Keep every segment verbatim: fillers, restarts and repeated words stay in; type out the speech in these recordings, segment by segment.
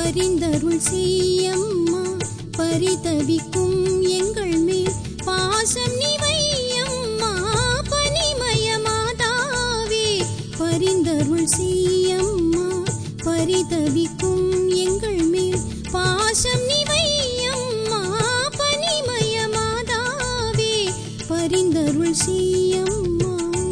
பரிந்தருள் செய்யம்மா பரிதவிக்கும் எங்கள் மேல் பாசம் நிவையம்மா பனிமய மாதாவே பரிந்தருள் செய்யம்மா பரிதவிக்கும் எங்கள் மேல் பாசம் நிவையம்மா பனிமய மாதாவே பரிந்தருள் செய்யம்மா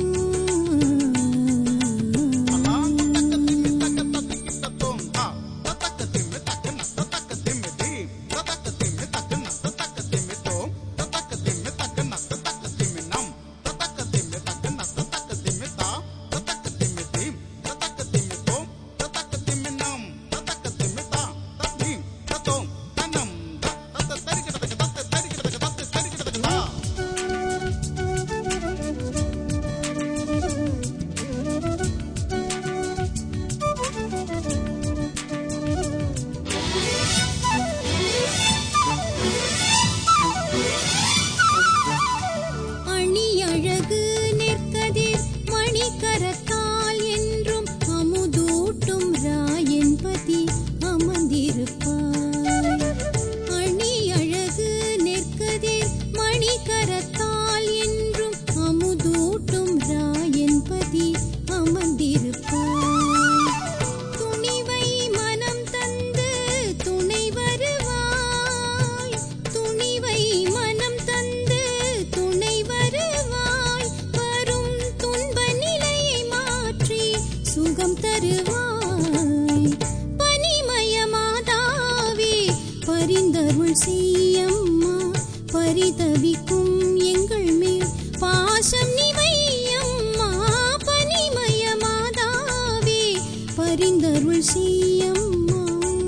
பரிந்தருள் செய்யம்மா பரிதவிக்கும் எங்கள் மேல் பாசம் நிவையம்மா பனிமய மாதாவே பரிந்தருள் செய்யம்மா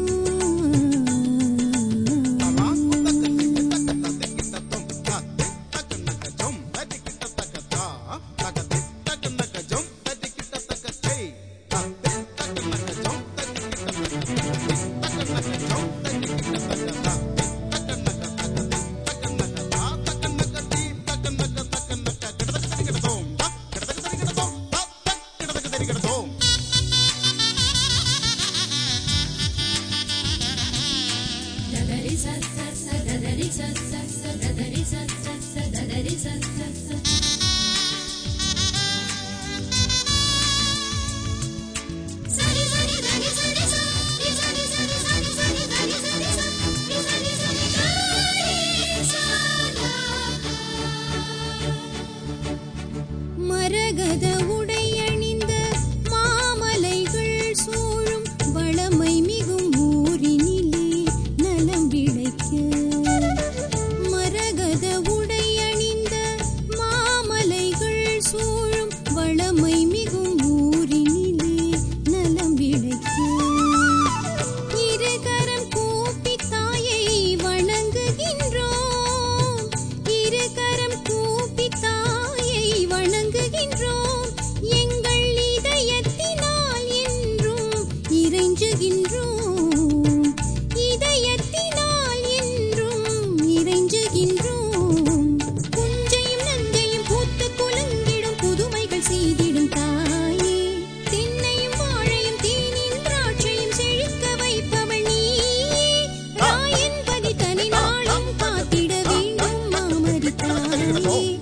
மரகத உடையணிந்த மாமலைகள் சூழும் வளமை மிகும் ஊரினிலே நலம் விளைக்க மரகத உடையணிந்த மாமலைகள் சூழும் வளமை மிகும் ஊரினிலே நலம் விளைக்க இருகரம் கூப்பி தாயை வணங்குகின்றோம் இருகரம் கூப்பி தாயை வணங்குகின்றோம் எங்கள் இதயத்தினால் என்றும் இறைஞ்சுகின்றோம் இதயத்தினால் என்றும் இறைஞ்சுகின்றோம் புஞ்சையும் நஞ்சையும் பூத்து குலுங்கிடும் புதுமைகள் செய்திடும் தாயே தென்னையும் வாழையும் தேனின் திராட்சையும் செழிக்க வைப்பவள் நீயே ராயன் பதி தனி நாளும் காத்திட வேண்டும் மாமரி தாயே